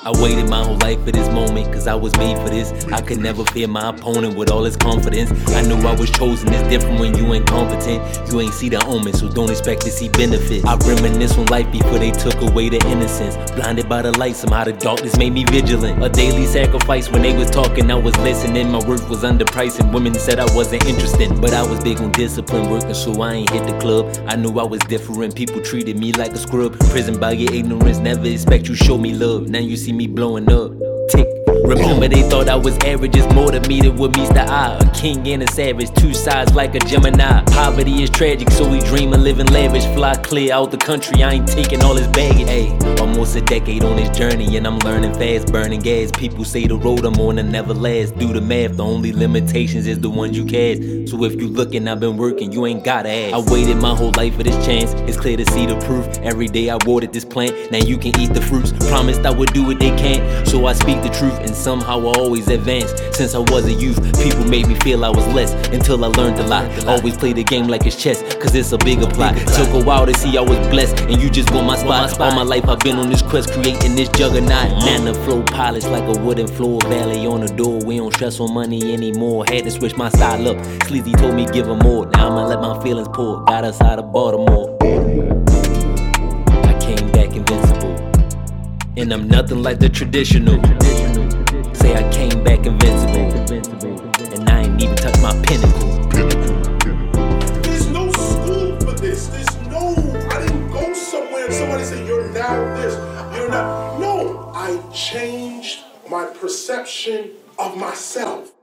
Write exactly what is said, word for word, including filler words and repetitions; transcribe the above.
I waited my whole life for this moment, cause I was made for this. I could never fear my opponent with all his confidence. I knew I was chosen, it's different when you incompetent. You ain't see the omen, so don't expect to see benefits. I reminisce on life before they took away the innocence. Blinded by the light, somehow the darkness made me vigilant. A daily sacrifice, when they was talking, I was listening. My work was underpriced and women said I wasn't interesting. But I was big on discipline, working so I ain't hit the club. I knew I was different, people treated me like a scrub. Prison by your ignorance, never expect you show me love. Now you see me blowing up, tick. Remember they thought I was average, it's more to me than what meets the eye. A king and a savage, two sides like a Gemini. Poverty is tragic, so we dream of living lavish. Fly clear out the country, I ain't taking all this baggage. Hey, almost a decade on this journey and I'm learning fast, burning gas. People say the road I'm on will never last. Do the math, the only limitations is the ones you cast. So if you looking, I've been working, you ain't gotta ask. I waited my whole life for this chance, it's clear to see the proof. Every day I watered this plant, now you can eat the fruits. Promised I would do what they can't, so I speak the truth. And somehow I always advance. Since I was a youth, people made me feel I was less, until I learned a lot. Always play the game like it's chess, cause it's a bigger plot. Took a while to see I was blessed, and you just want my spot. All my life I've been on this quest, creating this juggernaut. Nana flow polished like a wooden floor, valley on the door. We don't stress on money anymore. Had to switch my style up. Sleazy told me give her more. Now I'ma let my feelings pour. Got us out of Baltimore. I came back invincible, and I'm nothing like the traditional. Say I came back invincible, and I ain't even touched my pinnacle. There's no school for this. There's no, I didn't go somewhere and somebody said you're now this, you're not. No, I changed my perception of myself.